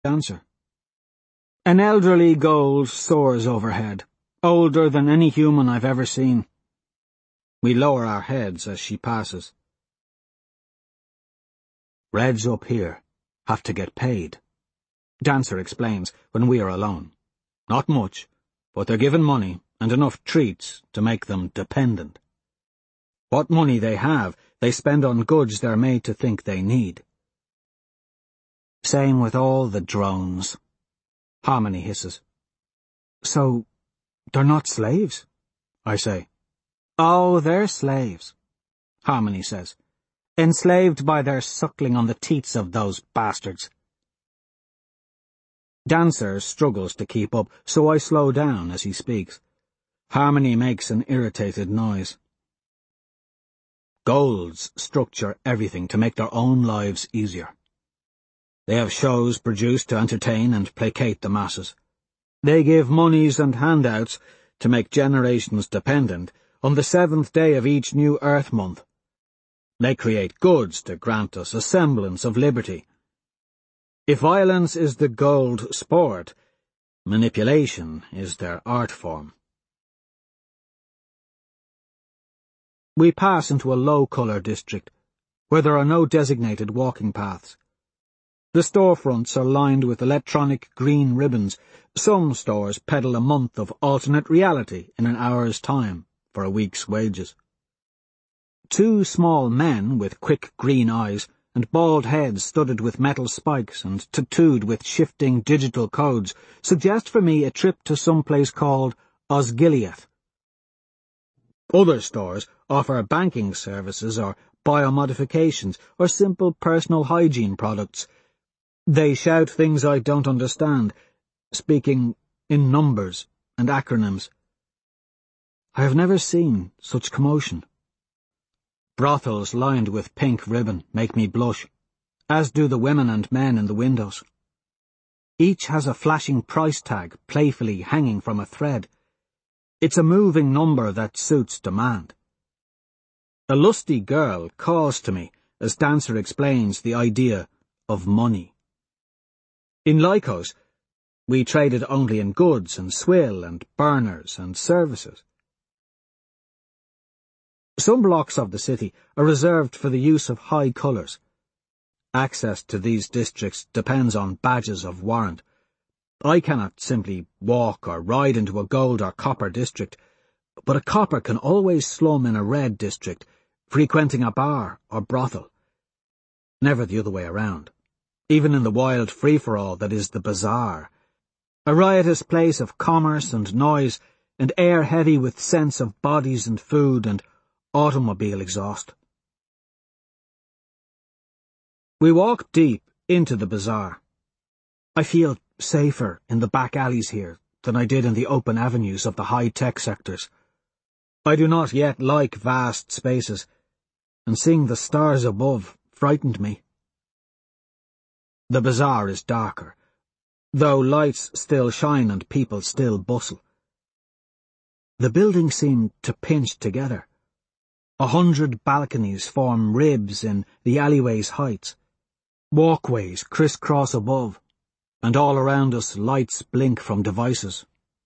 Dancer. An elderly gold soars overhead, older than any human I've ever seen. We lower our heads as she passes. Reds up here have to get paid, Dancer explains when we are alone. Not much, but they're given money and enough treats to make them dependent. What money they have, they spend on goods they're made to think they need. Same with all the drones, Harmony hisses. So, they're not slaves? I say. Oh, they're slaves, Harmony says, enslaved by their suckling on the teats of those bastards. Dancer struggles to keep up, so I slow down as he speaks. Harmony makes an irritated noise. Golds structure everything to make their own lives easier. They have shows produced to entertain and placate the masses. They give monies and handouts to make generations dependent on the 7th day of each new Earth month. They create goods to grant us a semblance of liberty. If violence is the gold sport, manipulation is their art form. We pass into a low-colour district, where there are no designated walking paths. The storefronts are lined with electronic green ribbons. Some stores peddle a month of alternate reality in an hour's time for a week's wages. 2 small men with quick green eyes and bald heads studded with metal spikes and tattooed with shifting digital codes suggest for me a trip to some place called Osgiliath. Other stores offer banking services or biomodifications or simple personal hygiene products. They shout things I don't understand, speaking in numbers and acronyms. I have never seen such commotion. Brothels lined with pink ribbon make me blush, as do the women and men in the windows. Each has a flashing price tag playfully hanging from a thread. It's a moving number that suits demand. A lusty girl calls to me as Dancer explains the idea of money. In Lycos, we traded only in goods and swill and burners and services. Some blocks of the city are reserved for the use of high colours. Access to these districts depends on badges of warrant. I cannot simply walk or ride into a gold or copper district, but a copper can always slum in a red district, frequenting a bar or brothel. Never the other way around, even in the wild free-for-all that is the bazaar, a riotous place of commerce and noise and air heavy with scents of bodies and food and automobile exhaust. We walk deep into the bazaar. I feel safer in the back alleys here than I did in the open avenues of the high-tech sectors. I do not yet like vast spaces, and seeing the stars above frightened me. The bazaar is darker, though lights still shine and people still bustle. The buildings seem to pinch together. 100 balconies form ribs in the alleyway's heights. Walkways criss-cross above, and all around us lights blink from devices.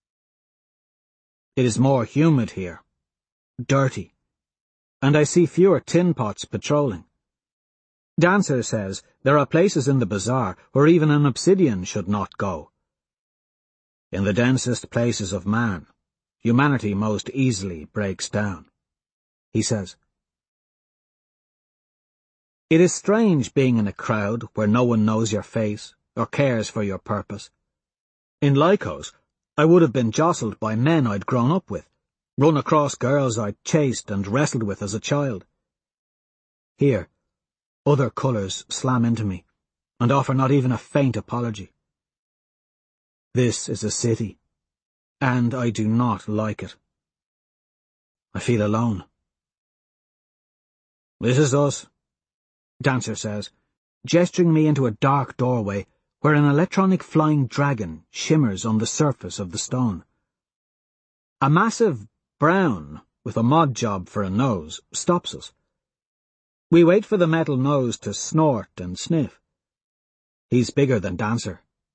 It is more humid here, dirty, and I see fewer tin pots patrolling. Dancer says there are places in the bazaar where even an obsidian should not go. In the densest places of man, humanity most easily breaks down, he says. It is strange being in a crowd where no one knows your face or cares for your purpose. In Lycos, I would have been jostled by men I'd grown up with, run across girls I'd chased and wrestled with as a child. Here, other colours slam into me, and offer not even a faint apology. This is a city, and I do not like it. I feel alone. This is us, Dancer says, gesturing me into a dark doorway where an electronic flying dragon shimmers on the surface of the stone. A massive brown, with a mod job for a nose, stops us. We wait for the metal nose to snort and sniff. He's bigger than Dancer,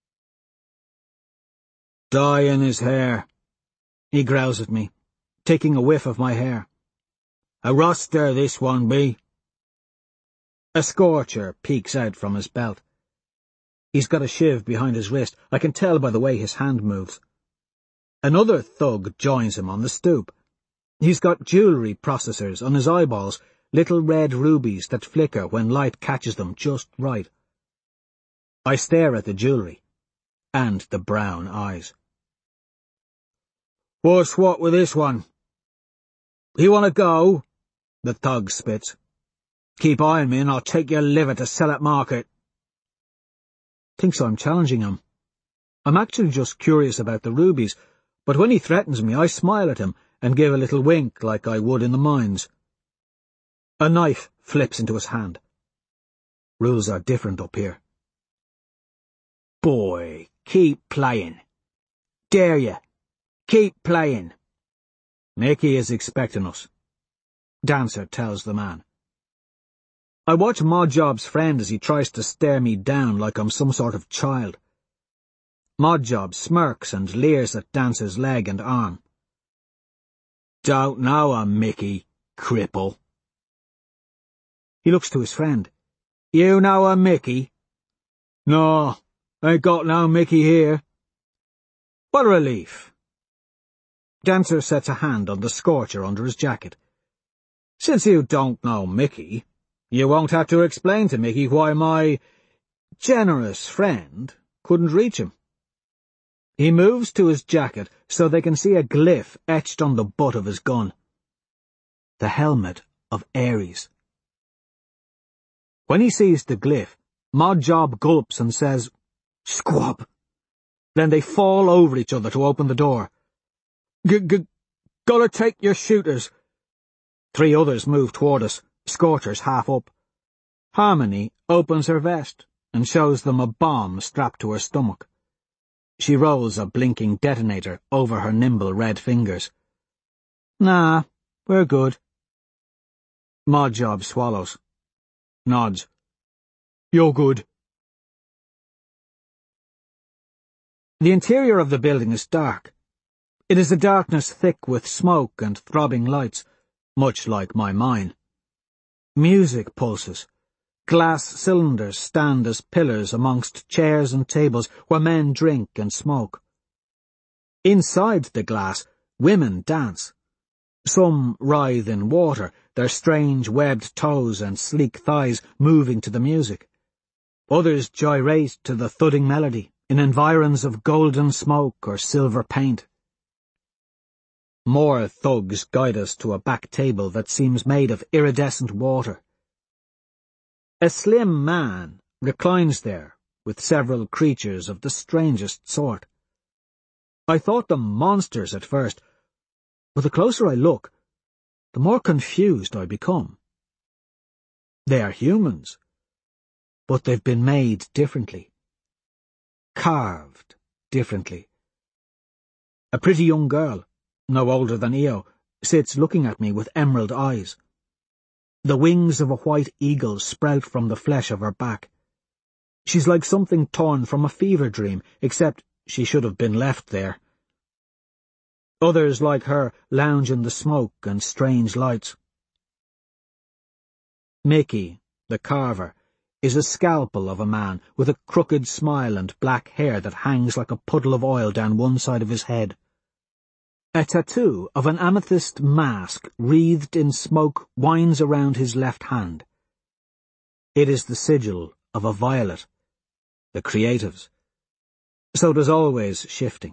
Dye in his hair, he growls at me, taking a whiff of my hair. A roster this one be. A scorcher peeks out from his belt. He's got a shiv behind his wrist. I can tell by the way his hand moves. Another thug joins him on the stoop. He's got jewellery processors on his eyeballs, little red rubies that flicker when light catches them just right. I stare at the jewellery, and the brown eyes. What's what with this one? You want to go? The thug spits. Keep eyeing me and I'll take your liver to sell at market. Thinks I'm challenging him. I'm actually just curious about the rubies, but when he threatens me I smile at him and give a little wink like I would in the mines. A knife flips into his hand. Rules are different up here. Boy, keep playing. Dare you. Keep playing. Mickey is expecting us, Dancer tells the man. I watch Modjob's friend as he tries to stare me down like I'm some sort of child. Modjob smirks and leers at Dancer's leg and arm. Don't know a Mickey, cripple. He looks to his friend. You know a Mickey? No, ain't got no Mickey here. What a relief. Dancer sets a hand on the scorcher under his jacket. Since you don't know Mickey, you won't have to explain to Mickey why my generous friend couldn't reach him. He moves to his jacket so they can see a glyph etched on the butt of his gun. The helmet of Ares. When he sees the glyph, Modjob gulps and says, Squab. Then they fall over each other to open the door. Gotta take your shooters. 3 others move toward us, scorchers half up. Harmony opens her vest and shows them a bomb strapped to her stomach. She rolls a blinking detonator over her nimble red fingers. Nah, we're good. Modjob swallows. Nods. You're good. The interior of the building is dark. It is a darkness thick with smoke and throbbing lights, much like my mine. Music pulses. Glass cylinders stand as pillars amongst chairs and tables where men drink and smoke. Inside the glass, women dance. Some writhe in water, their strange webbed toes and sleek thighs moving to the music. Others gyrate to the thudding melody in environs of golden smoke or silver paint. More thugs guide us to a back table that seems made of iridescent water. A slim man reclines there with several creatures of the strangest sort. I thought them monsters at first, but the closer I look, the more confused I become. They are humans, but they've been made differently. Carved differently. A pretty young girl, no older than Io, sits looking at me with emerald eyes. The wings of a white eagle sprout from the flesh of her back. She's like something torn from a fever dream, except she should have been left there. Others like her lounge in the smoke and strange lights. Mickey, the carver, is a scalpel of a man with a crooked smile and black hair that hangs like a puddle of oil down one side of his head. A tattoo of an amethyst mask wreathed in smoke winds around his left hand. It is the sigil of a violet, the creatives. So there's always shifting.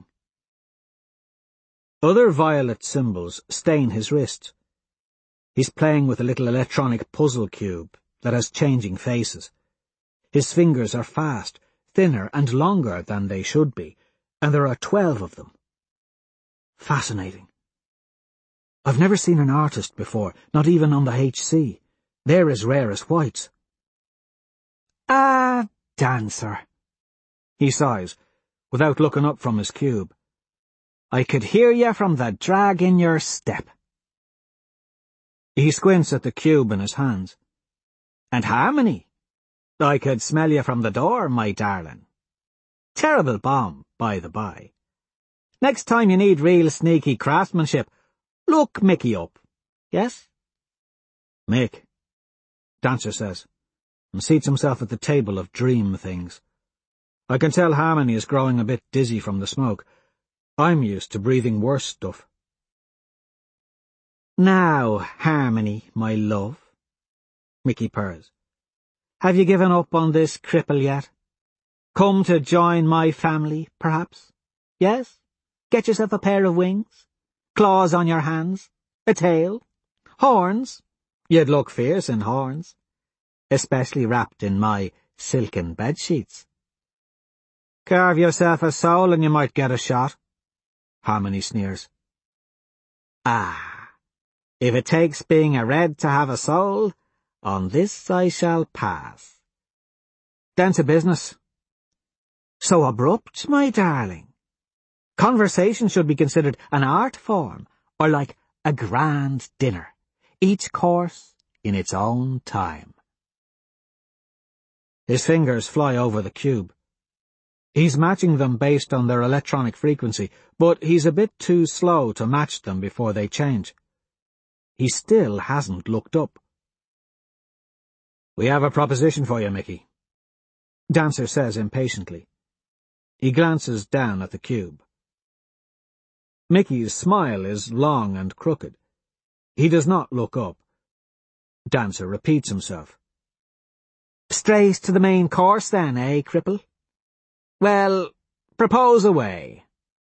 Other violet symbols stain his wrists. He's playing with a little electronic puzzle cube that has changing faces. His fingers are fast, thinner and longer than they should be, and there are 12 of them. Fascinating. I've never seen an artist before, not even on the HC. They're as rare as whites. Ah, Dancer, he sighs, without looking up from his cube. I could hear you from the drag in your step. He squints at the cube in his hands. And Harmony. I could smell you from the door, my darling. Terrible bomb, by the by. Next time you need real sneaky craftsmanship, look Mickey up. Yes? Mick, Dancer says, and seats himself at the table of dream things. I can tell Harmony is growing a bit dizzy from the smoke. I'm used to breathing worse stuff. Now, Harmony, my love, Mickey purrs. Have you given up on this cripple yet? Come to join my family, perhaps? Yes? Get yourself a pair of wings? Claws on your hands? A tail? Horns? You'd look fierce in horns. Especially wrapped in my silken bedsheets. Carve yourself a soul and you might get a shot. Harmony sneers. Ah, if it takes being a red to have a soul, on this I shall pass. Down to business. So abrupt, my darling. Conversation should be considered an art form, or like a grand dinner, each course in its own time. His fingers fly over the cube. He's matching them based on their electronic frequency, but he's a bit too slow to match them before they change. He still hasn't looked up. We have a proposition for you, Mickey, Dancer says impatiently. He glances down at the cube. Mickey's smile is long and crooked. He does not look up. Dancer repeats himself. Straight to the main course then, eh, cripple? Well, propose away.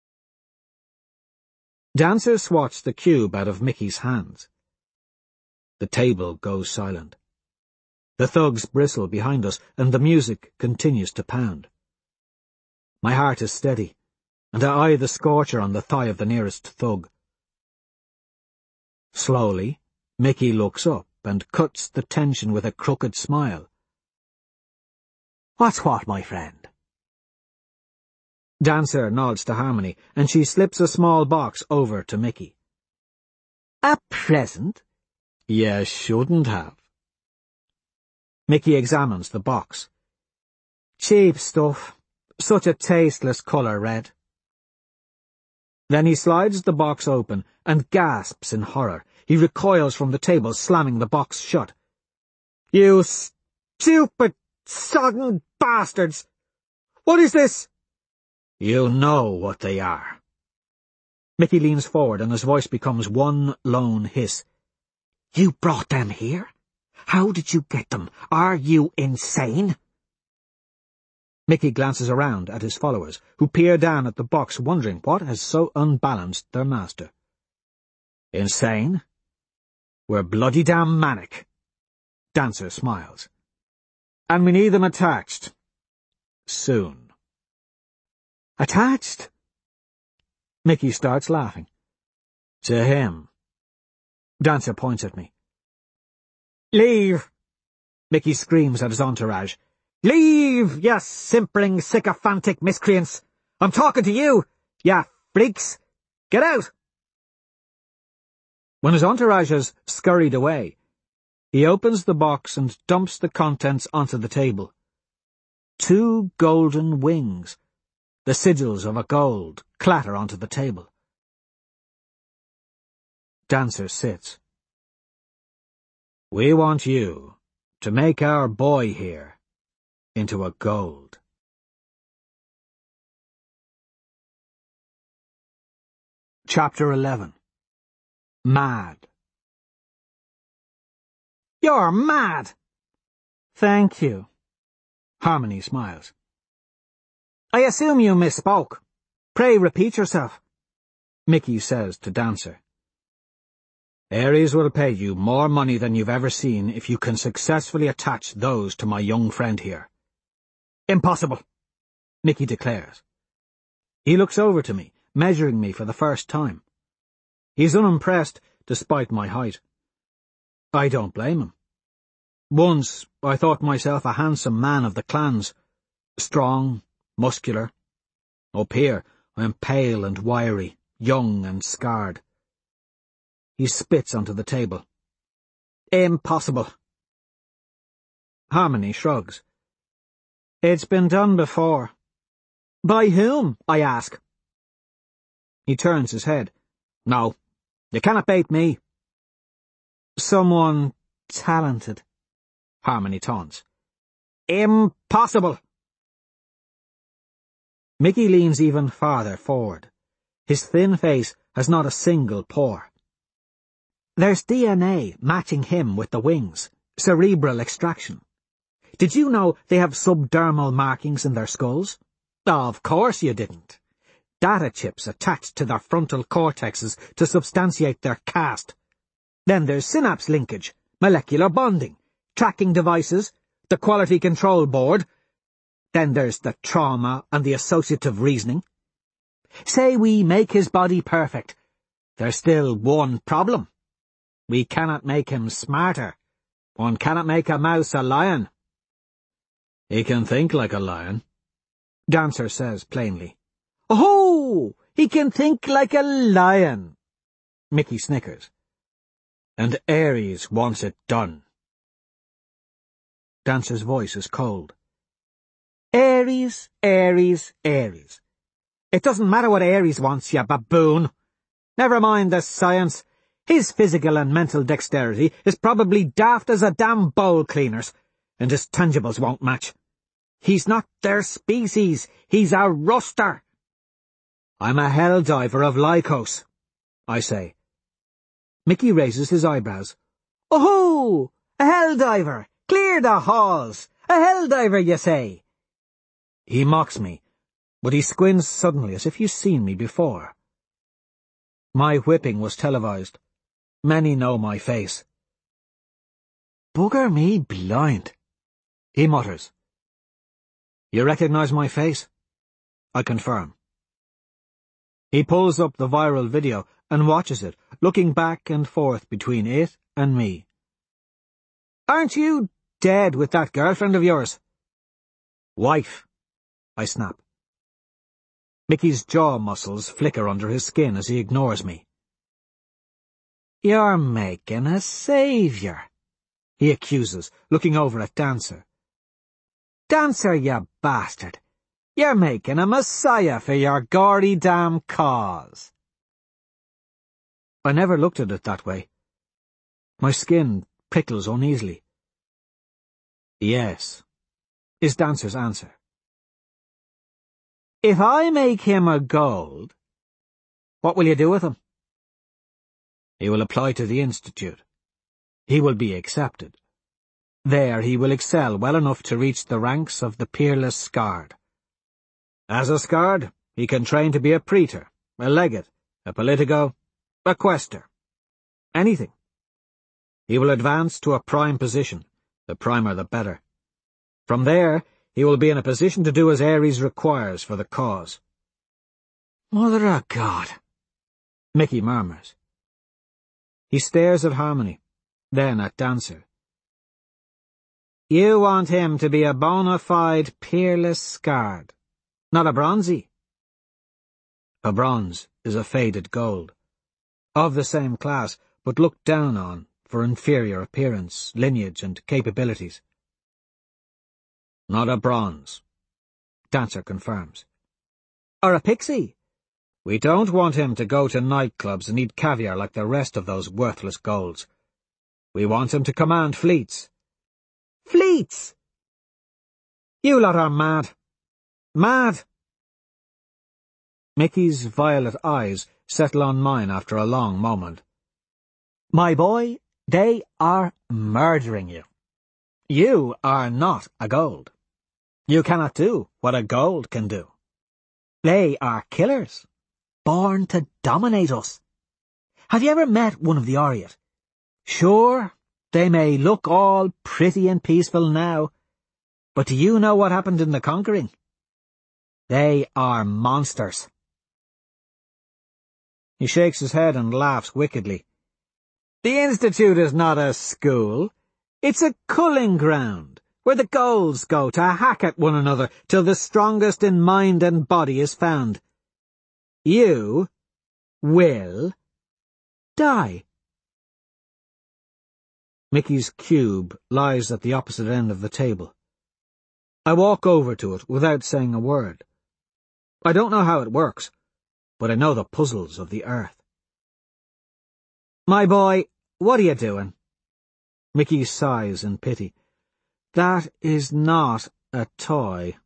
Dancer swats the cube out of Mickey's hands. The table goes silent. The thugs bristle behind us, and the music continues to pound. My heart is steady, and I eye the scorcher on the thigh of the nearest thug. Slowly, Mickey looks up and cuts the tension with a crooked smile. What's what, my friend? Dancer nods to Harmony, and she slips a small box over to Mickey. A present? You shouldn't have. Mickey examines the box. Cheap stuff. Such a tasteless colour, red. Then he slides the box open and gasps in horror. He recoils from the table, slamming the box shut. You stupid, sodden bastards! What is this? You know what they are. Mickey leans forward and his voice becomes one lone hiss. You brought them here? How did you get them? Are you insane? Mickey glances around at his followers, who peer down at the box, wondering what has so unbalanced their master. Insane? We're bloody damn manic. Dancer smiles. And we need them attached. Soon. Attached? Mickey starts laughing. To him. Dancer points at me. Leave! Mickey screams at his entourage. Leave, you simpering, sycophantic miscreants! I'm talking to you, ya freaks! Get out! When his entourage has scurried away, he opens the box and dumps the contents onto the table. 2 golden wings. The sigils of a gold clatter onto the table. Dancer sits. We want you to make our boy here into a gold. Chapter 11. Mad. You're mad! Thank you. Harmony smiles. I assume you misspoke. Pray repeat yourself. Mickey says to Dancer. Ares will pay you more money than you've ever seen if you can successfully attach those to my young friend here. Impossible, Mickey declares. He looks over to me, measuring me for the first time. He's unimpressed, despite my height. I don't blame him. Once, I thought myself a handsome man of the clans, strong, muscular. Up here, I am pale and wiry, young and scarred. He spits onto the table. Impossible. Harmony shrugs. It's been done before. By whom, I ask? He turns his head. No, you cannot bait me. Someone talented, Harmony taunts. Impossible! Mickey leans even farther forward. His thin face has not a single pore. There's DNA matching him with the wings. Cerebral extraction. Did you know they have subdermal markings in their skulls? Of course you didn't. Data chips attached to their frontal cortexes to substantiate their caste. Then there's synapse linkage, molecular bonding, tracking devices, the quality control board. Then there's the trauma and the associative reasoning. Say we make his body perfect. There's still one problem. We cannot make him smarter. One cannot make a mouse a lion. He can think like a lion, Dancer says plainly. Oh, he can think like a lion, Mickey snickers. And Ares wants it done. Dancer's voice is cold. Ares, Ares, Ares. It doesn't matter what Ares wants, you baboon. Never mind the science. His physical and mental dexterity is probably daft as a damn bowl cleaner's, and his tangibles won't match. He's not their species. He's a ruster. I'm a helldiver of Lycos, I say. Mickey raises his eyebrows. Oh, a helldiver! Clear the halls! A helldiver, you say? He mocks me, but he squints suddenly as if he's seen me before. My whipping was televised. Many know my face. Bugger me blind, he mutters. You recognize my face? I confirm. He pulls up the viral video and watches it, looking back and forth between it and me. Aren't you dead with that girlfriend of yours? Wife, I snap. Mickey's jaw muscles flicker under his skin as he ignores me. You're making a savior, he accuses, looking over at Dancer. Dancer, you bastard! You're making a messiah for your gory damn cause. I never looked at it that way. My skin prickles uneasily. Yes, is Dancer's answer. If I make him a gold, what will you do with him? He will apply to the Institute. He will be accepted. There he will excel well enough to reach the ranks of the peerless Scard. As a Scard, he can train to be a praetor, a legate, a politico, a quaestor. Anything. He will advance to a prime position, the primer the better. From there, he will be in a position to do as Ares requires for the cause. Mother of God, Mickey murmurs. He stares at Harmony, then at Dancer. You want him to be a bona fide peerless Scard, not a bronzy. A bronze is a faded gold, of the same class, but looked down on for inferior appearance, lineage, and capabilities. Not a bronze, Dancer confirms. Or a pixie. We don't want him to go to nightclubs and eat caviar like the rest of those worthless golds. We want him to command fleets. Fleets! You lot are mad. Mad! Mickey's violet eyes settle on mine after a long moment. My boy, they are murdering you. You are not a gold. You cannot do what a gold can do. They are killers, born to dominate us. Have you ever met one of the Oriate? Sure, they may look all pretty and peaceful now, but do you know what happened in the conquering? They are monsters. He shakes his head and laughs wickedly. The Institute is not a school. It's a culling ground, where the golds go to hack at one another till the strongest in mind and body is found. You will die. Mickey's cube lies at the opposite end of the table. I walk over to it without saying a word. I don't know how it works. but I know the puzzles of the earth. "My boy, what are you doing?" Mickey sighs in pity. "That is not a toy."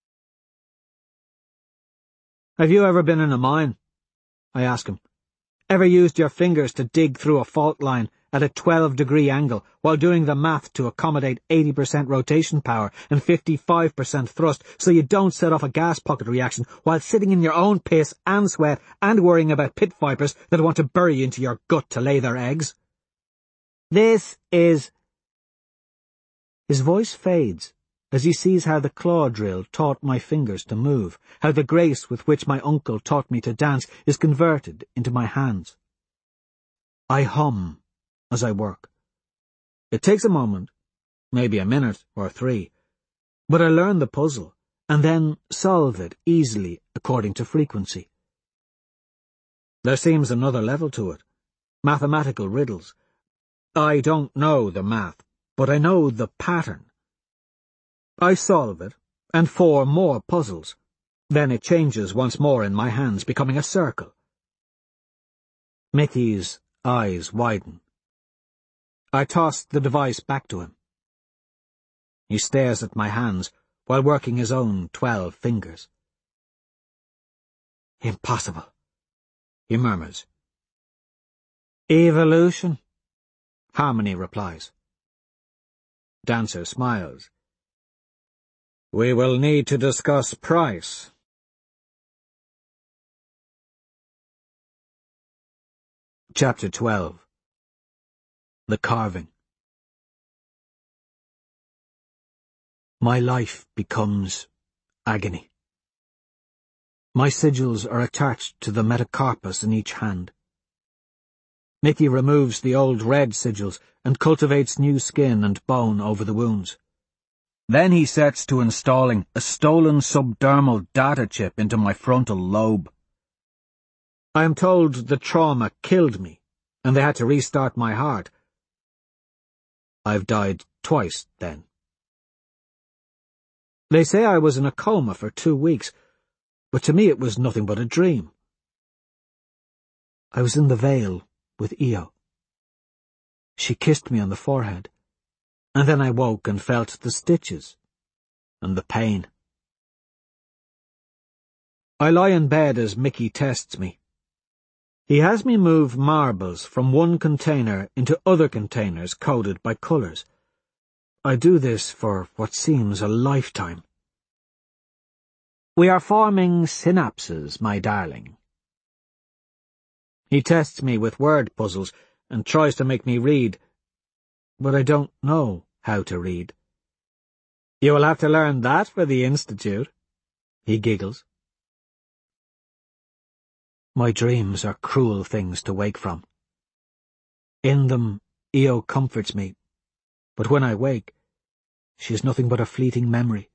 "Have you ever been in a mine?" I ask him. "Ever used your fingers to dig through a fault line at a 12-degree angle while doing the math to accommodate 80% rotation power and 55% thrust so you don't set off a gas pocket reaction while sitting in your own piss and sweat and worrying about pit vipers that want to bury into your gut to lay their eggs? This is—" His voice fades as he sees how the claw drill taught my fingers to move, how the grace with which my uncle taught me to dance is converted into my hands. I hum as I work. It takes a moment, maybe a minute or 3, but I learn the puzzle and then solve it easily according to frequency. There seems another level to it, mathematical riddles. I don't know the math, but I know the pattern. I solve it, and 4 more puzzles. Then it changes once more in my hands, becoming a circle. Mickey's eyes widen. I toss the device back to him. He stares at my hands while working his own 12 fingers. "Impossible," he murmurs. "Evolution," Harmony replies. Dancer smiles. "We will need to discuss price." Chapter 12. The Carving. My life becomes agony. My sigils are attached to the metacarpus in each hand. Mickey removes the old red sigils and cultivates new skin and bone over the wounds. Then he sets to installing a stolen subdermal data chip into my frontal lobe. I am told the trauma killed me, and they had to restart my heart. I've died twice, then. They say I was in a coma for 2 weeks, but to me it was nothing but a dream. I was in the Vale with Io. She kissed me on the forehead, and then I woke and felt the stitches and the pain. I lie in bed as Mickey tests me. He has me move marbles from one container into other containers coded by colours. I do this for what seems a lifetime. "We are forming synapses, my darling." He tests me with word puzzles and tries to make me read, but I don't know how to read. "You will have to learn that for the Institute," he giggles. My dreams are cruel things to wake from. In them, Io comforts me, but when I wake, she is nothing but a fleeting memory.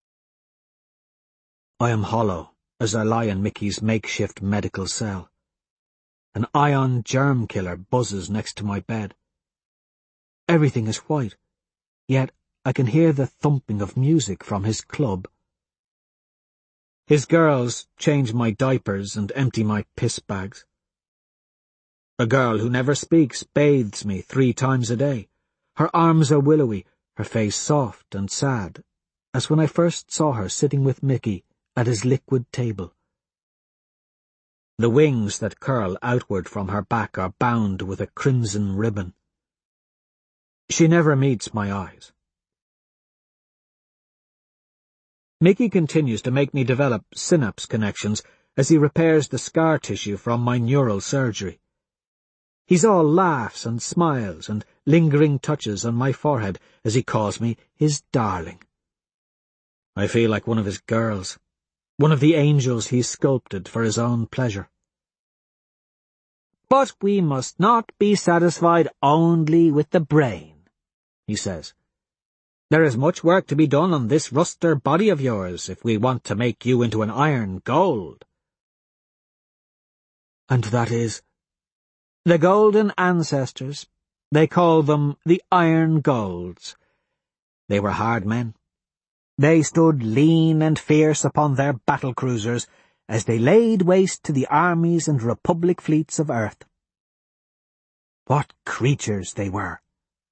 I am hollow as I lie in Mickey's makeshift medical cell. An ion germ killer buzzes next to my bed. Everything is white, yet I can hear the thumping of music from his club. His girls change my diapers and empty my piss bags. A girl who never speaks bathes me 3 times a day. Her arms are willowy, her face soft and sad, as when I first saw her sitting with Mickey at his liquid table. The wings that curl outward from her back are bound with a crimson ribbon. She never meets my eyes. Mickey continues to make me develop synapse connections as he repairs the scar tissue from my neural surgery. He's all laughs and smiles and lingering touches on my forehead as he calls me his darling. I feel like one of his girls, one of the angels he's sculpted for his own pleasure. "But we must not be satisfied only with the brain," he says. "There is much work to be done on this ruster body of yours if we want to make you into an iron gold." "And that is?" "The golden ancestors. They call them the Iron Golds. They were hard men. They stood lean and fierce upon their battle-cruisers, as they laid waste to the armies and republic fleets of Earth. What creatures they were!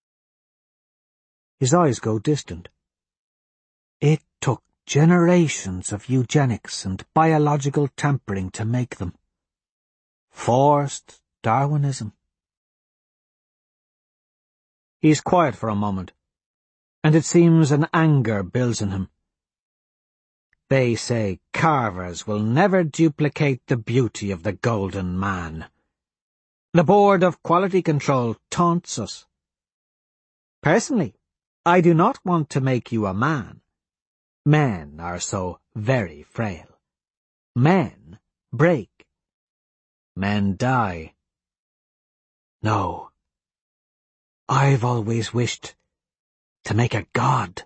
His eyes go distant. It took generations of eugenics and biological tampering to make them. Forced Darwinism. He's quiet for a moment, and it seems an anger builds in him. They say carvers will never duplicate the beauty of the golden man. The Board of Quality Control taunts us. Personally, I do not want to make you a man. Men are so very frail. Men break. Men die. No. I've always wished to make a god.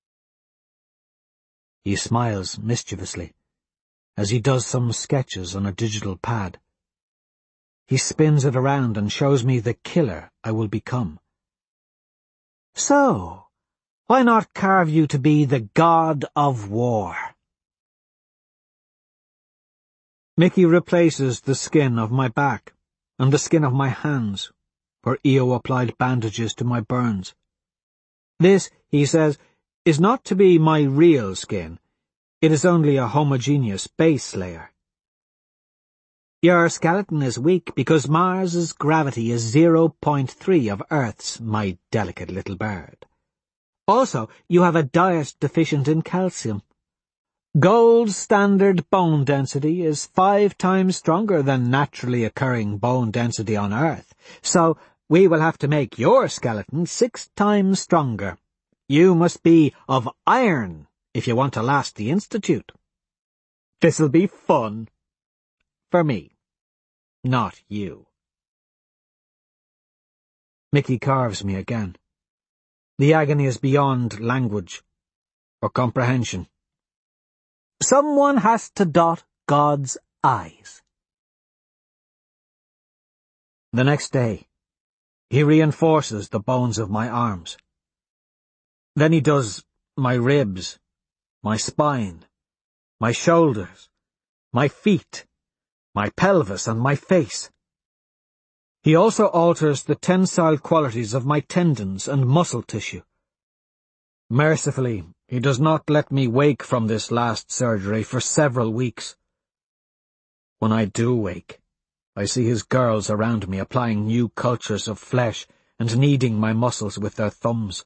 He smiles mischievously as he does some sketches on a digital pad. He spins it around and shows me the killer I will become. So, why not carve you to be the god of war? Mickey replaces the skin of my back and the skin of my hands, where Io applied bandages to my burns. This, he says, is not to be my real skin. It is only a homogeneous base layer. Your skeleton is weak because Mars's gravity is 0.3 of Earth's, my delicate little bird. Also, you have a diet deficient in calcium. Gold standard bone density is 5 times stronger than naturally occurring bone density on Earth, so we will have to make your skeleton 6 times stronger. You must be of iron if you want to last the Institute. This'll be fun. For me, not you. Mickey carves me again. The agony is beyond language or comprehension. Someone has to dot God's I's. The next day, he reinforces the bones of my arms. Then he does my ribs, my spine, my shoulders, my feet, my pelvis, and my face. He also alters the tensile qualities of my tendons and muscle tissue. Mercifully, he does not let me wake from this last surgery for several weeks. When I do wake, I see his girls around me applying new cultures of flesh and kneading my muscles with their thumbs.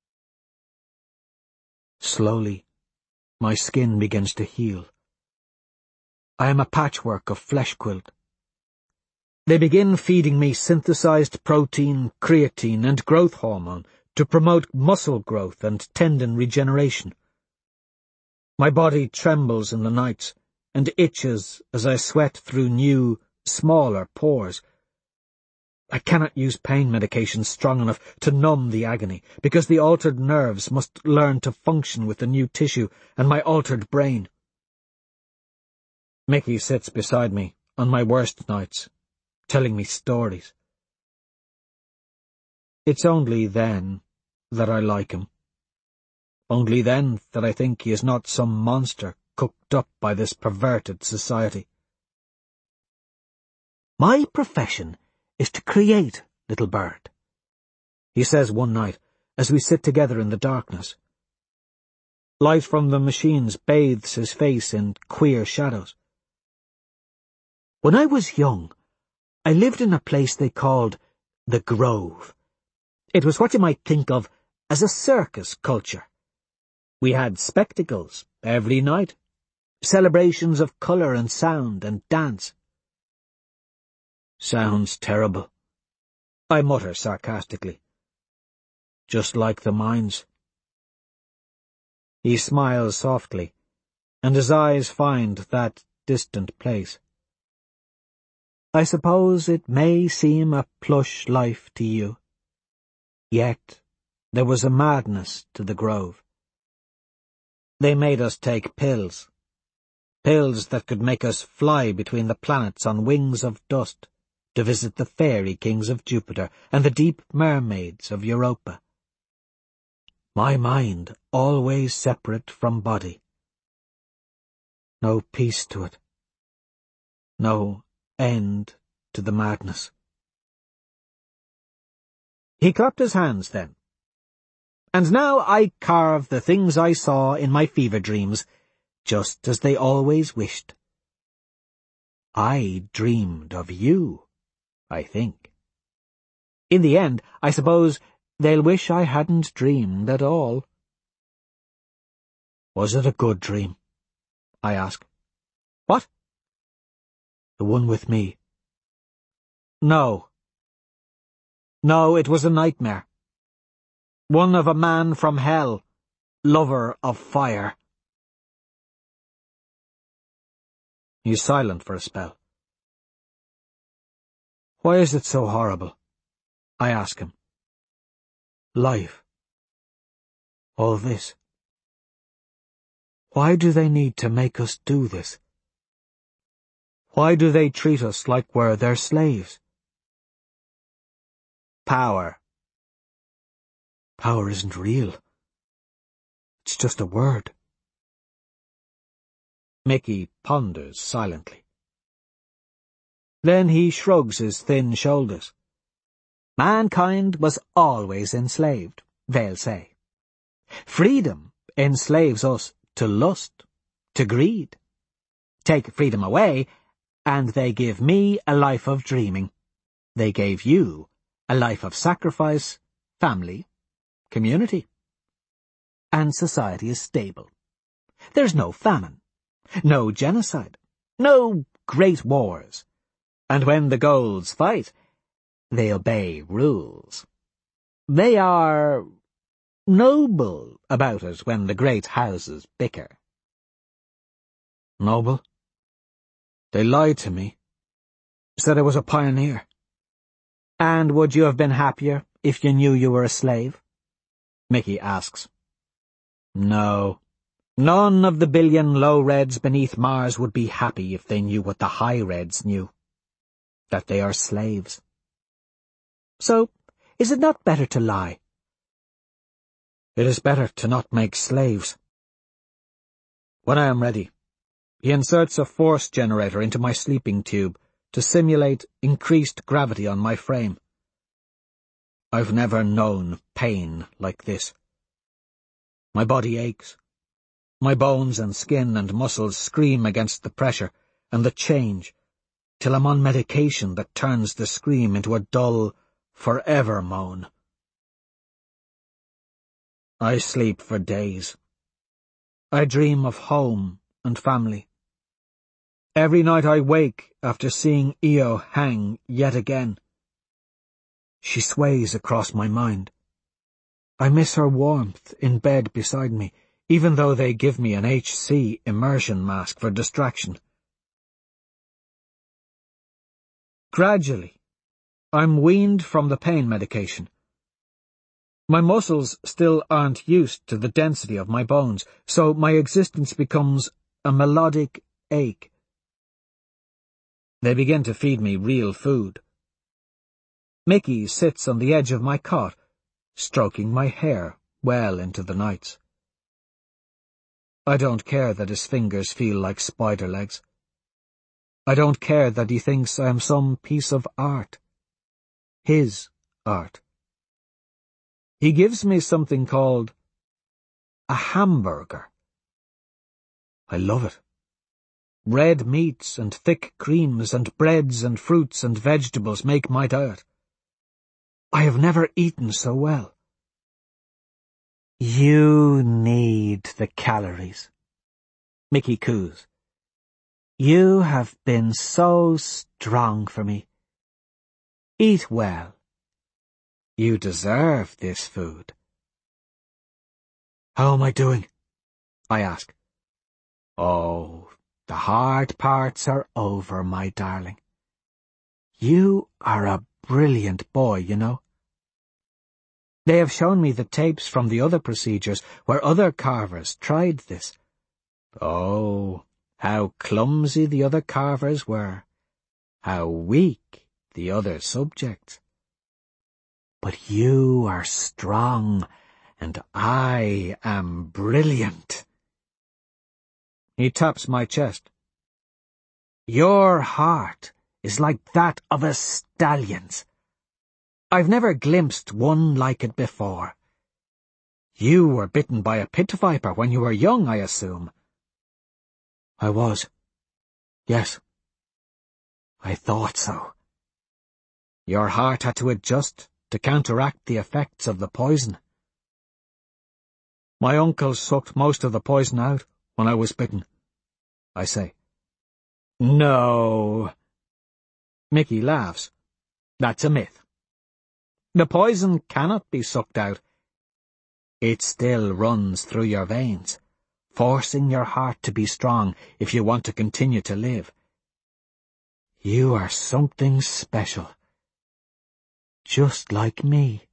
Slowly, my skin begins to heal. I am a patchwork of flesh quilt. They begin feeding me synthesized protein, creatine, and growth hormone to promote muscle growth and tendon regeneration. My body trembles in the nights and itches as I sweat through new, smaller pores. I cannot use pain medication strong enough to numb the agony, because the altered nerves must learn to function with the new tissue and my altered brain. Mickey sits beside me on my worst nights, telling me stories. It's only then that I like him. Only then that I think he is not some monster cooked up by this perverted society. My profession is to create, little bird, he says one night as we sit together in the darkness. Light from the machines bathes his face in queer shadows. When I was young, I lived in a place they called the Grove. It was what you might think of as a circus culture. We had spectacles every night, celebrations of colour and sound and dance. Sounds terrible, I mutter sarcastically. Just like the mines. He smiles softly, and his eyes find that distant place. I suppose it may seem a plush life to you. Yet there was a madness to the Grove. They made us take pills. Pills that could make us fly between the planets on wings of dust to visit the fairy kings of Jupiter and the deep mermaids of Europa. My mind always separate from body. No peace to it, no end to the madness. He clapped his hands then. And now I carve the things I saw in my fever dreams, just as they always wished. I dreamed of you, I think. In the end, I suppose they'll wish I hadn't dreamed at all. Was it a good dream? I asked. What? The one with me. No. No, it was a nightmare. One of a man from hell, lover of fire. He's silent for a spell. Why is it so horrible? I ask him. Life. All this. Why do they need to make us do this? Why do they treat us like we're their slaves? Power. Power isn't real. It's just a word. Mickey ponders silently. Then he shrugs his thin shoulders. Mankind was always enslaved, they'll say. Freedom enslaves us to lust, to greed. Take freedom away, and they give me a life of dreaming. They gave you a life of sacrifice, family, community. And society is stable. There's no famine, no genocide, no great wars. And when the Golds fight, they obey rules. They are noble about it when the great houses bicker. Noble? They lied to me. Said I was a pioneer. And would you have been happier if you knew you were a slave? Mickey asks. No. None of the billion low-reds beneath Mars would be happy if they knew what the high-reds knew. That they are slaves. So, is it not better to lie? It is better to not make slaves. When I am ready, he inserts a force generator into my sleeping tube to simulate increased gravity on my frame. I've never known pain like this. My body aches. My bones and skin and muscles scream against the pressure and the change, till I'm on medication that turns the scream into a dull, forever moan. I sleep for days. I dream of home and family. Every night I wake after seeing Io hang yet again. She sways across my mind. I miss her warmth in bed beside me, even though they give me an HC immersion mask for distraction. Gradually, I'm weaned from the pain medication. My muscles still aren't used to the density of my bones, so my existence becomes a melodic ache. They begin to feed me real food. Mickey sits on the edge of my cot, stroking my hair well into the nights. I don't care that his fingers feel like spider legs. I don't care that he thinks I am some piece of art. His art. He gives me something called a hamburger. I love it. Red meats and thick creams and breads and fruits and vegetables make my diet. I have never eaten so well. You need the calories. Mickey coos. You have been so strong for me. Eat well. You deserve this food. How am I doing? I ask. Oh, the hard parts are over, my darling. You are a brilliant boy, you know. They have shown me the tapes from the other procedures where other carvers tried this. Oh, how clumsy the other carvers were. How weak the other subjects. But you are strong, and I am brilliant. He taps my chest. Your heart is like that of a stallion's. I've never glimpsed one like it before. You were bitten by a pit viper when you were young, I assume. I was. Yes. I thought so. Your heart had to adjust to counteract the effects of the poison. My uncle sucked most of the poison out when I was bitten, I say. No. Mickey laughs. That's a myth. The poison cannot be sucked out. It still runs through your veins, forcing your heart to be strong if you want to continue to live. You are something special. Just like me.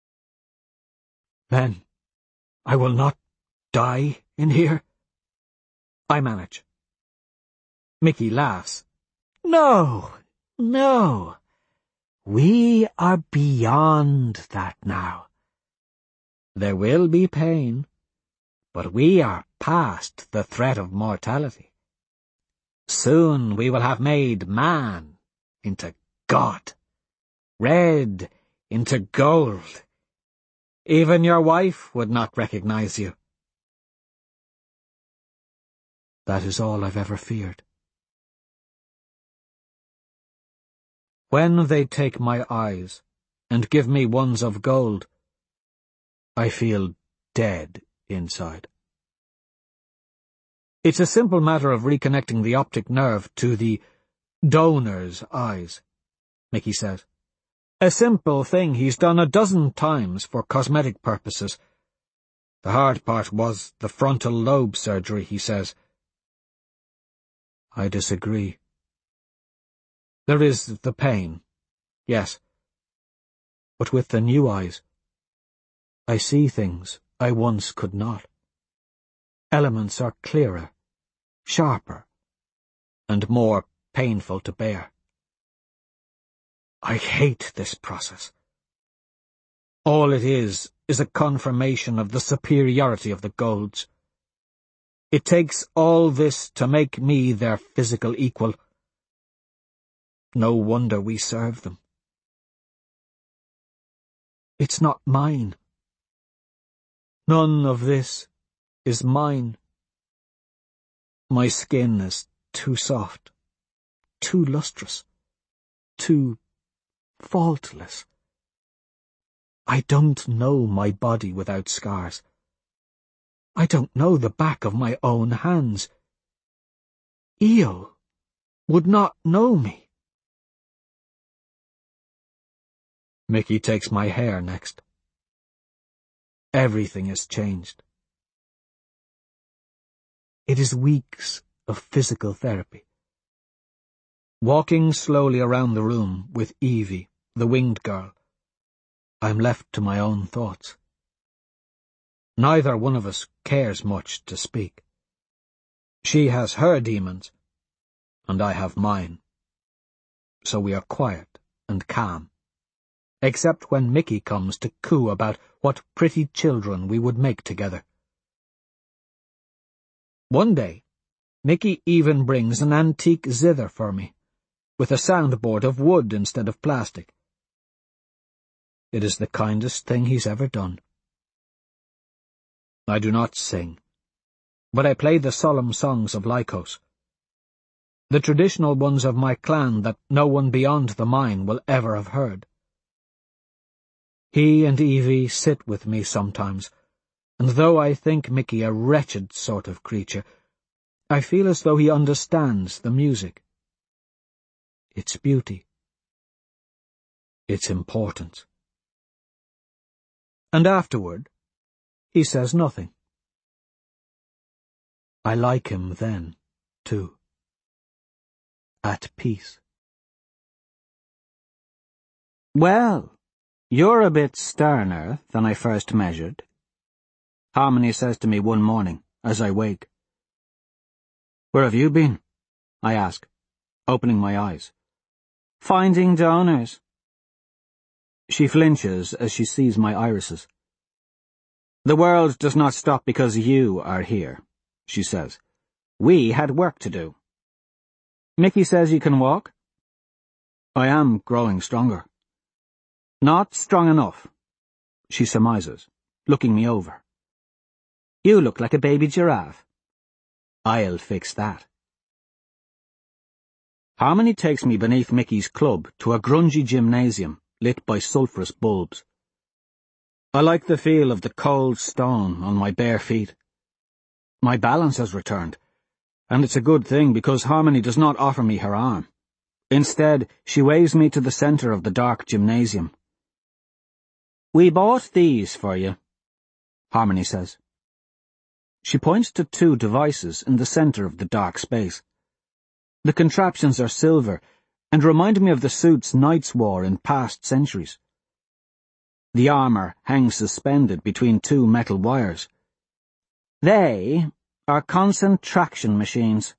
Then, I will not die in here? I manage. Mickey laughs. No, no. We are beyond that now. There will be pain, but we are past the threat of mortality. Soon we will have made man into God, red into gold. Even your wife would not recognize you. That is all I've ever feared. When they take my eyes and give me ones of gold, I feel dead inside. It's a simple matter of reconnecting the optic nerve to the donor's eyes, Mickey says. A simple thing he's done a dozen times for cosmetic purposes. The hard part was the frontal lobe surgery, he says. I disagree. There is the pain, yes. But with the new eyes, I see things I once could not. Elements are clearer, sharper, and more painful to bear. I hate this process. All it is a confirmation of the superiority of the Golds. It takes all this to make me their physical equal. No wonder we serve them. It's not mine. None of this is mine. My skin is too soft, too lustrous, too faultless. I don't know my body without scars. I don't know the back of my own hands. Io would not know me. Mickey takes my hair next. Everything has changed. It is weeks of physical therapy. Walking slowly around the room with Evie, the winged girl, I'm left to my own thoughts. Neither one of us cares much to speak. She has her demons, and I have mine. So we are quiet and calm, except when Mickey comes to coo about what pretty children we would make together. One day, Mickey even brings an antique zither for me, with a soundboard of wood instead of plastic. It is the kindest thing he's ever done. I do not sing, but I play the solemn songs of Lycos, the traditional ones of my clan that no one beyond the mine will ever have heard. He and Evie sit with me sometimes, and though I think Mickey a wretched sort of creature, I feel as though he understands the music, its beauty, its importance. And afterward, he says nothing. I like him then, too. At peace. Well, you're a bit sterner than I first measured, Harmony says to me one morning, as I wake. Where have you been? I ask, opening my eyes. Finding donors. She flinches as she sees my irises. The world does not stop because you are here, she says. We had work to do. Mickey says you can walk? I am growing stronger. Not strong enough, she surmises, looking me over. You look like a baby giraffe. I'll fix that. Harmony takes me beneath Mickey's club to a grungy gymnasium lit by sulphurous bulbs. I like the feel of the cold stone on my bare feet. My balance has returned, and it's a good thing because Harmony does not offer me her arm. Instead, she waves me to the centre of the dark gymnasium. We bought these for you, Harmony says. She points to two devices in the centre of the dark space. The contraptions are silver and remind me of the suits knights wore in past centuries. The armour hangs suspended between two metal wires. They are constant traction machines.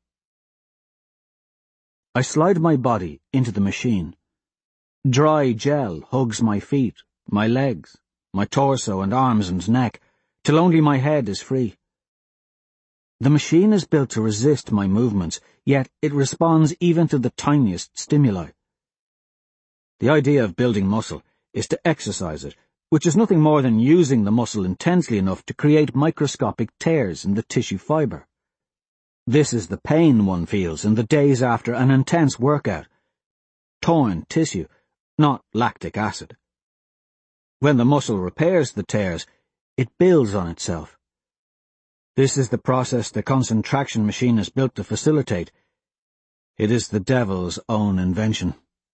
I slide my body into the machine. Dry gel hugs my feet, my legs, my torso and arms and neck, till only my head is free. The machine is built to resist my movements, yet it responds even to the tiniest stimuli. The idea of building muscle is to exercise it, which is nothing more than using the muscle intensely enough to create microscopic tears in the tissue fibre. This is the pain one feels in the days after an intense workout. Torn tissue, not lactic acid. When the muscle repairs the tears, it builds on itself. This is the process the constant traction machine is built to facilitate. It is the devil's own invention.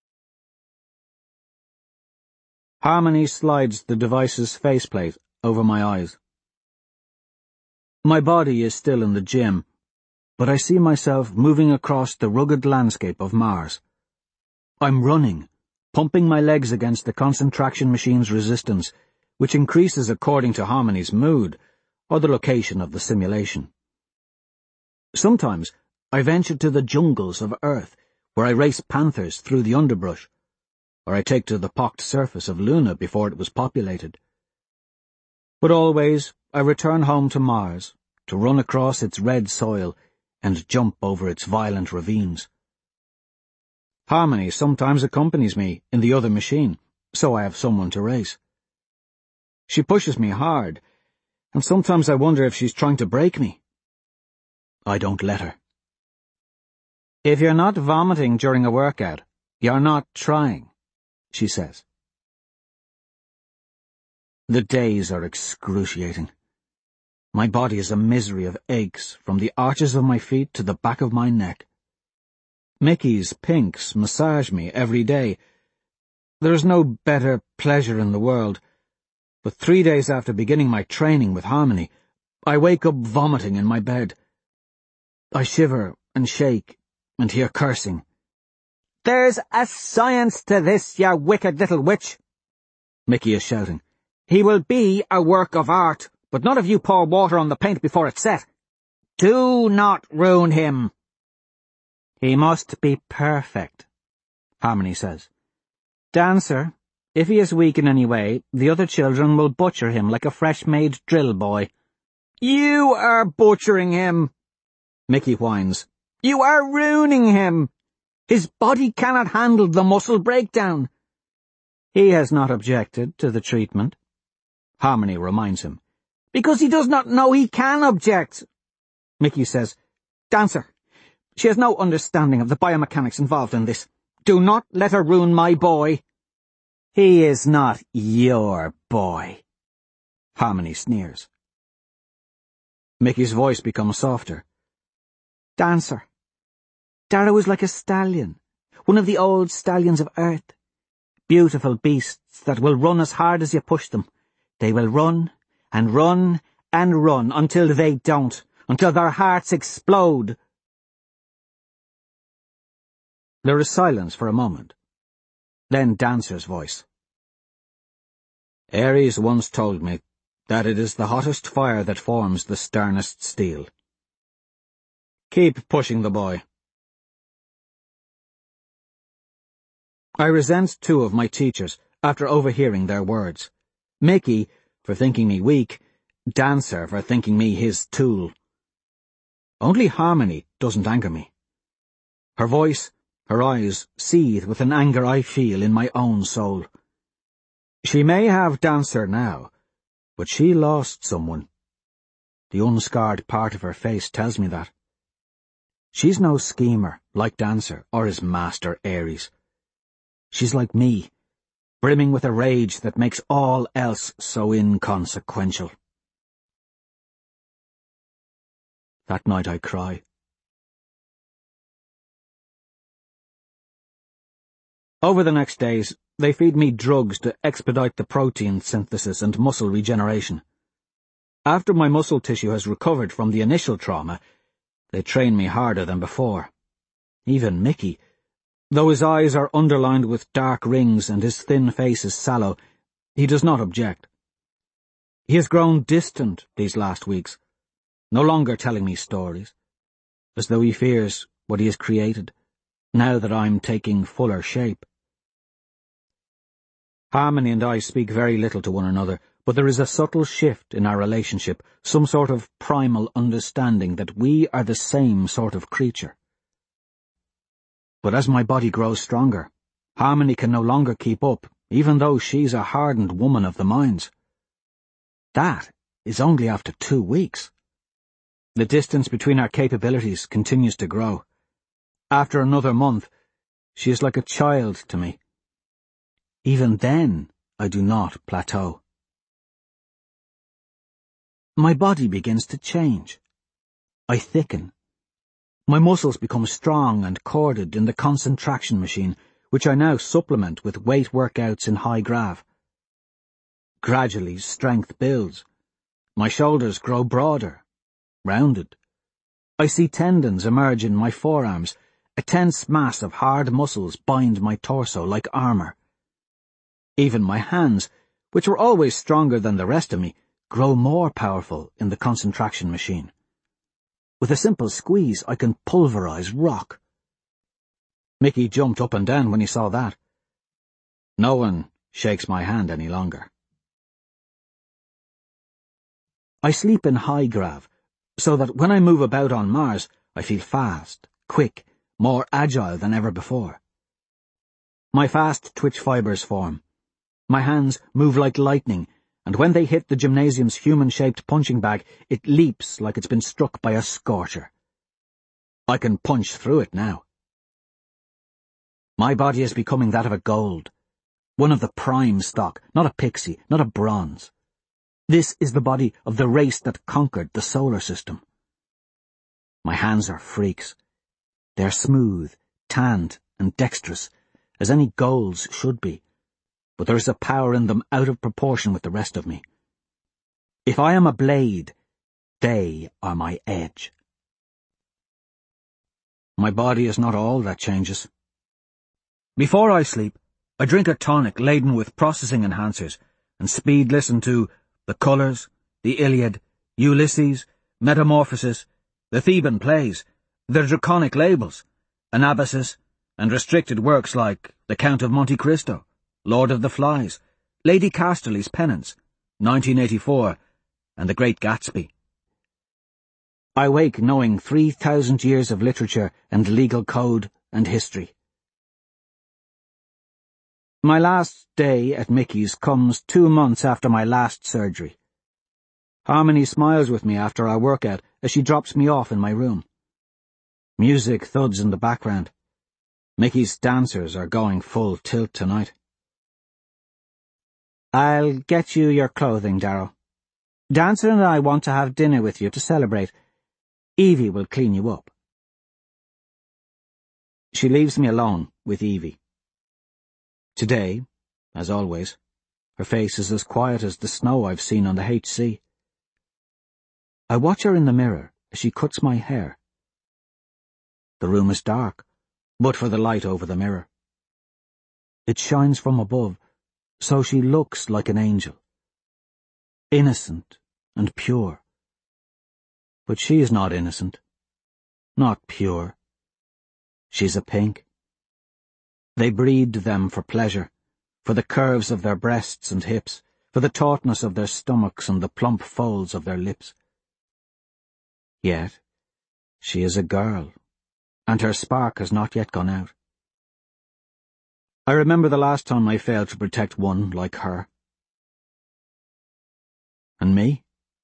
Harmony slides the device's faceplate over my eyes. My body is still in the gym, but I see myself moving across the rugged landscape of Mars. I'm running, pumping my legs against the constant traction machine's resistance, which increases according to Harmony's mood, or the location of the simulation. Sometimes I venture to the jungles of Earth, where I race panthers through the underbrush, or I take to the pocked surface of Luna before it was populated. But always I return home to Mars, to run across its red soil and jump over its violent ravines. Harmony sometimes accompanies me in the other machine, so I have someone to race. She pushes me hard, and sometimes I wonder if she's trying to break me. I don't let her. If you're not vomiting during a workout, you're not trying, she says. The days are excruciating. My body is a misery of aches from the arches of my feet to the back of my neck. Mickey's pinks massage me every day. There is no better pleasure in the world. But 3 days after beginning my training with Harmony, I wake up vomiting in my bed. I shiver and shake and hear cursing. There's a science to this, you wicked little witch, Mickey is shouting. He will be a work of art, but not if you pour water on the paint before it's set. Do not ruin him. He must be perfect, Harmony says. Dancer, if he is weak in any way, the other children will butcher him like a fresh-made drill boy. You are butchering him, Mickey whines. You are ruining him. His body cannot handle the muscle breakdown. He has not objected to the treatment, Harmony reminds him. Because he does not know he can object, Mickey says. Dancer, she has no understanding of the biomechanics involved in this. Do not let her ruin my boy. He is not your boy, Harmony sneers. Mickey's voice becomes softer. Dancer, Darrow is like a stallion, one of the old stallions of Earth. Beautiful beasts that will run as hard as you push them. They will run and run and run until they don't, until their hearts explode. There is silence for a moment. Then Dancer's voice. Ares once told me that it is the hottest fire that forms the sternest steel. Keep pushing the boy. I resent 2 of my teachers after overhearing their words. Mickey for thinking me weak, Dancer for thinking me his tool. Only Harmony doesn't anger me. Her voice, her eyes, seethe with an anger I feel in my own soul. She may have Dancer now, but she lost someone. The unscarred part of her face tells me that. She's no schemer, like Dancer, or his master Ares. She's like me, brimming with a rage that makes all else so inconsequential. That night I cry. Over the next days, they feed me drugs to expedite the protein synthesis and muscle regeneration. After my muscle tissue has recovered from the initial trauma, they train me harder than before. Even Mickey, though his eyes are underlined with dark rings and his thin face is sallow, he does not object. He has grown distant these last weeks, no longer telling me stories, as though he fears what he has created, now that I'm taking fuller shape. Harmony and I speak very little to one another, but there is a subtle shift in our relationship, some sort of primal understanding that we are the same sort of creature. But as my body grows stronger, Harmony can no longer keep up, even though she's a hardened woman of the mines. That is only after 2 weeks. The distance between our capabilities continues to grow. After another month, she is like a child to me. Even then, I do not plateau. My body begins to change. I thicken. My muscles become strong and corded in the concentration machine, which I now supplement with weight workouts in high grav. Gradually, strength builds. My shoulders grow broader, rounded. I see tendons emerge in my forearms. A tense mass of hard muscles bind my torso like armor. Even my hands, which were always stronger than the rest of me, grow more powerful in the concentration machine. With a simple squeeze, I can pulverize rock. Mickey jumped up and down when he saw that. No one shakes my hand any longer. I sleep in high grav, so that when I move about on Mars, I feel fast, quick, more agile than ever before. My fast twitch fibers form. My hands move like lightning, and when they hit the gymnasium's human-shaped punching bag, it leaps like it's been struck by a scorcher. I can punch through it now. My body is becoming that of a gold, one of the prime stock, not a pixie, not a bronze. This is the body of the race that conquered the solar system. My hands are freaks. They're smooth, tanned, and dexterous, as any gold's should be, but there is a power in them out of proportion with the rest of me. If I am a blade, they are my edge. My body is not all that changes. Before I sleep, I drink a tonic laden with processing enhancers, and speed listen to The Colours, The Iliad, Ulysses, Metamorphosis, the Theban plays, the Draconic labels, Anabasis, and restricted works like The Count of Monte Cristo, Lord of the Flies, Lady Casterly's Penance, 1984, and The Great Gatsby. I wake knowing 3,000 years of literature and legal code and history. My last day at Mickey's comes 2 months after my last surgery. Harmony smiles with me after our workout as she drops me off in my room. Music thuds in the background. Mickey's dancers are going full tilt tonight. I'll get you your clothing, Darrow. Dancer and I want to have dinner with you to celebrate. Evie will clean you up. She leaves me alone with Evie. Today, as always, her face is as quiet as the snow I've seen on the HC. I watch her in the mirror as she cuts my hair. The room is dark, but for the light over the mirror. It shines from above, so she looks like an angel. Innocent and pure. But she is not innocent, not pure. She's a pink. They breed them for pleasure, for the curves of their breasts and hips, for the tautness of their stomachs and the plump folds of their lips. Yet, she is a girl, and her spark has not yet gone out. I remember the last time I failed to protect one like her. And me?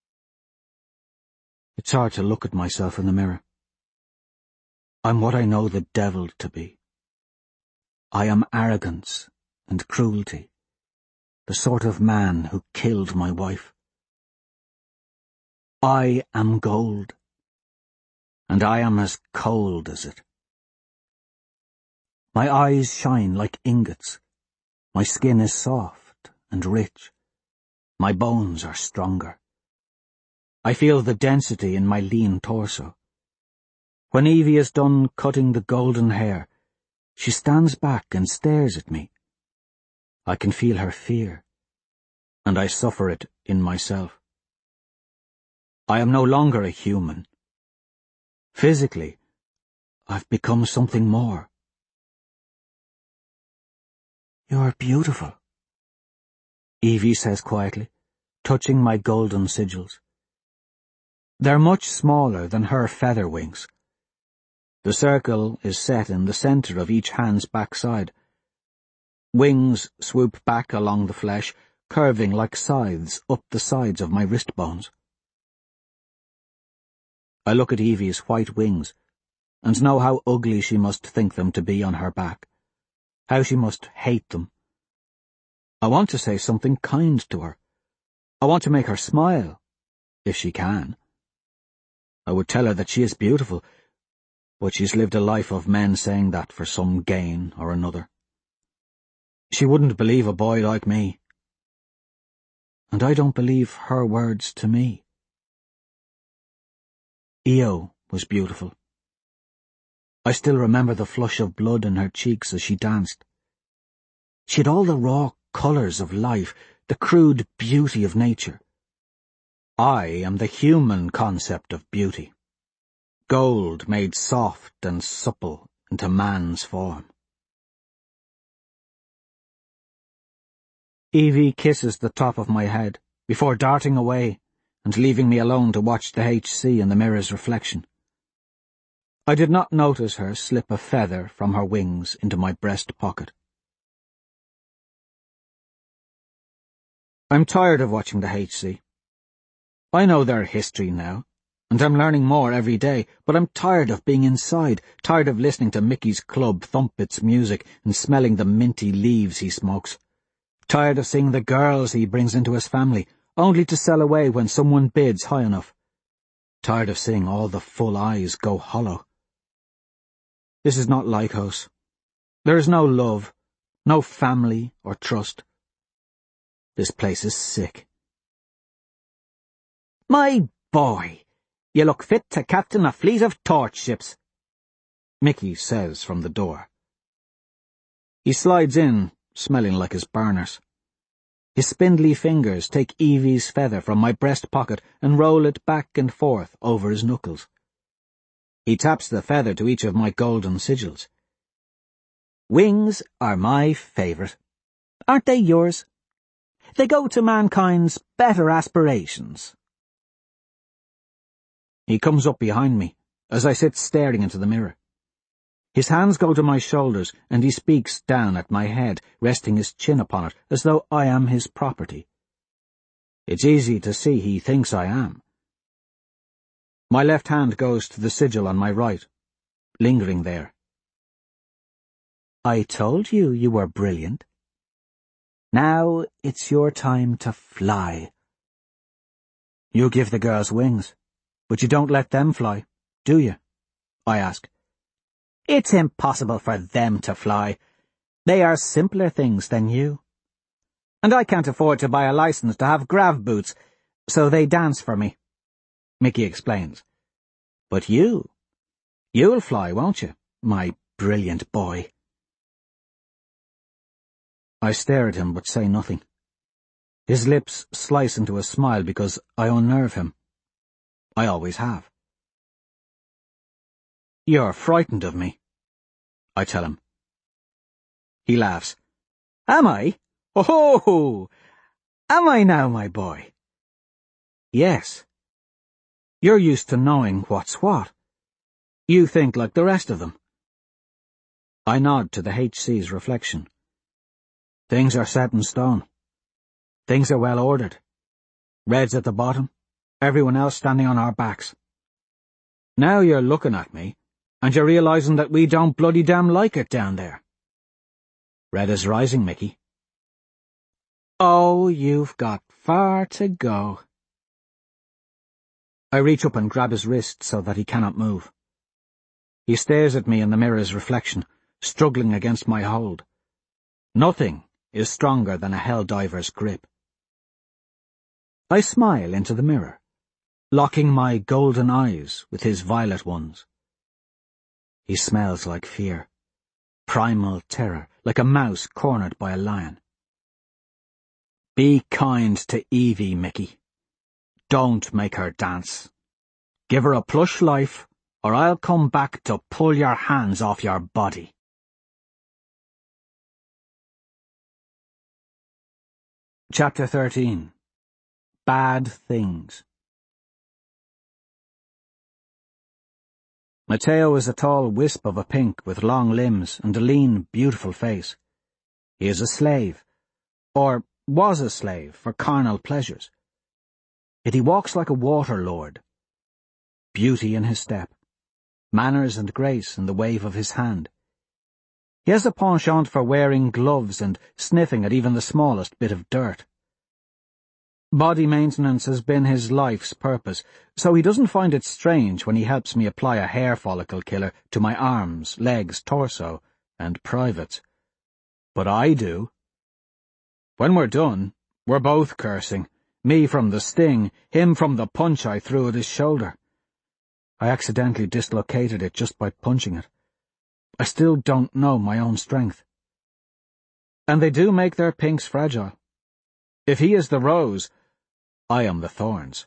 It's hard to look at myself in the mirror. I'm what I know the devil to be. I am arrogance and cruelty, the sort of man who killed my wife. I am gold, and I am as cold as it. My eyes shine like ingots, my skin is soft and rich, my bones are stronger. I feel the density in my lean torso. When Evie is done cutting the golden hair, she stands back and stares at me. I can feel her fear, and I suffer it in myself. I am no longer a human. Physically, I've become something more. You're beautiful, Evie says quietly, touching my golden sigils. They're much smaller than her feather wings. The circle is set in the centre of each hand's backside. Wings swoop back along the flesh, curving like scythes up the sides of my wrist bones. I look at Evie's white wings, and know how ugly she must think them to be on her back, how she must hate them. I want to say something kind to her. I want to make her smile, if she can. I would tell her that she is beautiful, but she's lived a life of men saying that for some gain or another. She wouldn't believe a boy like me. And I don't believe her words to me. Io was beautiful. I still remember the flush of blood in her cheeks as she danced. She had all the raw colours of life, the crude beauty of nature. I am the human concept of beauty. Gold made soft and supple into man's form. Evie kisses the top of my head before darting away and leaving me alone to watch the HC in the mirror's reflection. I did not notice her slip a feather from her wings into my breast pocket. I'm tired of watching the HC. I know their history now, and I'm learning more every day, but I'm tired of being inside, tired of listening to Mickey's club thump its music and smelling the minty leaves he smokes. Tired of seeing the girls he brings into his family, only to sell away when someone bids high enough. Tired of seeing all the full eyes go hollow. This is not Lycos. There is no love, no family or trust. This place is sick. My boy, you look fit to captain a fleet of torch ships, Mickey says from the door. He slides in, smelling like his burners. His spindly fingers take Evie's feather from my breast pocket and roll it back and forth over his knuckles. He taps the feather to each of my golden sigils. Wings are my favourite. Aren't they yours? They go to mankind's better aspirations. He comes up behind me, as I sit staring into the mirror. His hands go to my shoulders, and he speaks down at my head, resting his chin upon it, as though I am his property. It's easy to see he thinks I am. My left hand goes to the sigil on my right, lingering there. I told you you were brilliant. Now it's your time to fly. You give the girls wings, but you don't let them fly, do you? I ask. It's impossible for them to fly. They are simpler things than you. And I can't afford to buy a license to have grav boots, so they dance for me, Mickey explains. But you'll fly, won't you, my brilliant boy? I stare at him but say nothing. His lips slice into a smile because I unnerve him. I always have. You're frightened of me, I tell him. He laughs. Am I? Oh, am I now, my boy? Yes. You're used to knowing what's what. You think like the rest of them. I nod to the HC's reflection. Things are set in stone. Things are well ordered. Red's at the bottom, everyone else standing on our backs. Now you're looking at me, and you're realizing that we don't bloody damn like it down there. Red is rising, Mickey. Oh, you've got far to go. I reach up and grab his wrist so that he cannot move. He stares at me in the mirror's reflection, struggling against my hold. Nothing is stronger than a helldiver's grip. I smile into the mirror, locking my golden eyes with his violet ones. He smells like fear, primal terror, like a mouse cornered by a lion. Be kind to Evie, Mickey. Don't make her dance. Give her a plush life, or I'll come back to pull your hands off your body. Chapter 13. Bad Things. Matteo is a tall wisp of a pink with long limbs and a lean, beautiful face. He is a slave, or was a slave for carnal pleasures. Yet he walks like a water lord. Beauty in his step, manners and grace in the wave of his hand. He has a penchant for wearing gloves and sniffing at even the smallest bit of dirt. Body maintenance has been his life's purpose, so he doesn't find it strange when he helps me apply a hair follicle killer to my arms, legs, torso, and privates. But I do. When we're done, we're both cursing, me from the sting, him from the punch I threw at his shoulder. I accidentally dislocated it just by punching it. I still don't know my own strength. And they do make their pinks fragile. If he is the rose, I am the thorns.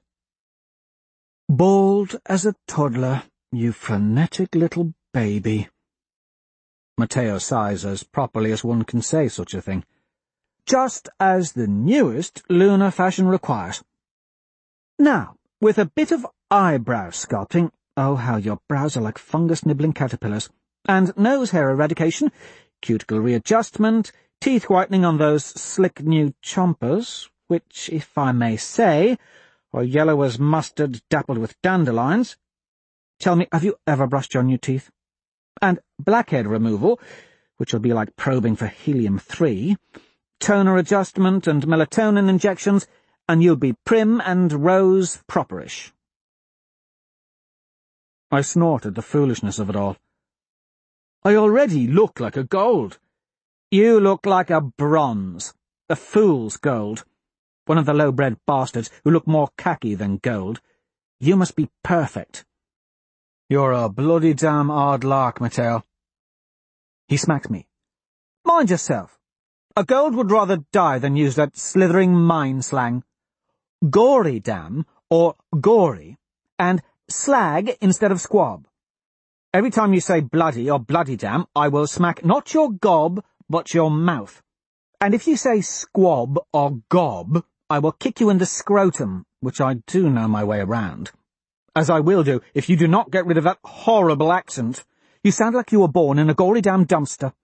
Bold as a toddler, you frenetic little baby. Matteo sighs as properly as one can say such a thing. Just as the newest lunar fashion requires. Now, with a bit of eyebrow sculpting, oh how your brows are like fungus-nibbling caterpillars, and nose hair eradication, cuticle readjustment, teeth whitening on those slick new chompers, which, if I may say, are yellow as mustard dappled with dandelions. Tell me, have you ever brushed your new teeth? And blackhead removal, which will be like probing for helium-3, toner adjustment and melatonin injections, and you'll be prim and rose properish. I snort at the foolishness of it all. I already look like a gold. You look like a bronze, a fool's gold. One of the low-bred bastards who look more khaki than gold. You must be perfect. You're a bloody damn odd lark, Matteo. He smacked me. Mind yourself. A gold would rather die than use that slithering mine slang. Gory damn, or gory, and slag instead of squab. Every time you say bloody or bloody damn, I will smack not your gob, but your mouth. And if you say squab or gob, I will kick you in the scrotum, which I do know my way around. As I will do if you do not get rid of that horrible accent. You sound like you were born in a gory damn dumpster.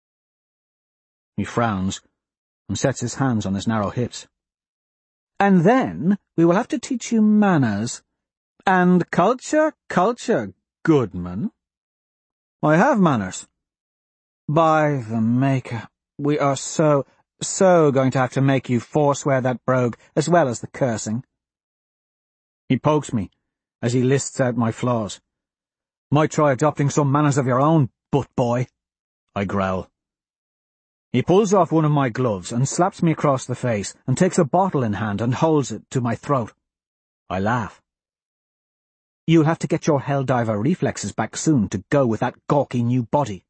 He frowns and sets his hands on his narrow hips. And then we will have to teach you manners. And culture, Goodman. I have manners. By the Maker, we are so going to have to make you forswear that brogue as well as the cursing. He pokes me as he lists out my flaws. Might try adopting some manners of your own, butt boy, I growl. He pulls off one of my gloves and slaps me across the face and takes a bottle in hand and holds it to my throat. I laugh. You'll have to get your helldiver reflexes back soon to go with that gawky new body.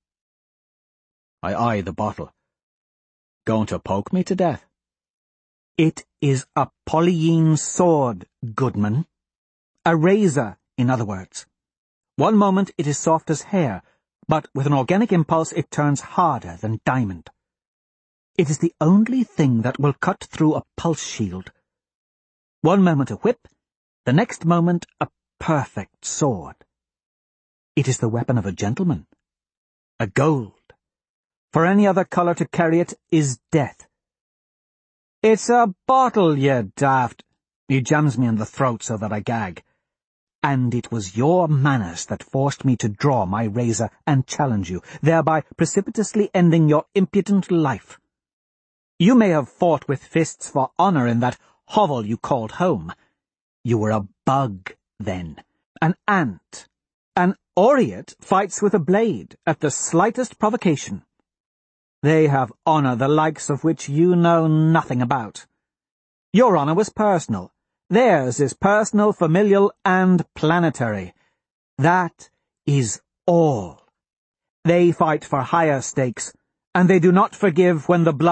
I eye the bottle. Going to poke me to death? It is a polyene sword, Goodman. A razor, in other words. One moment it is soft as hair, but with an organic impulse it turns harder than diamond. It is the only thing that will cut through a pulse shield. One moment a whip, the next moment a perfect sword. It is the weapon of a gentleman. A gold. For any other colour to carry it is death. It's a bottle, ye daft. He jams me in the throat so that I gag. And it was your manners that forced me to draw my razor and challenge you, thereby precipitously ending your impudent life. You may have fought with fists for honour in that hovel you called home. You were a bug, then, an ant. An aureate fights with a blade at the slightest provocation. They have honour the likes of which you know nothing about. Your honour was personal. Theirs is personal, familial, and planetary. That is all. They fight for higher stakes, and they do not forgive when the blood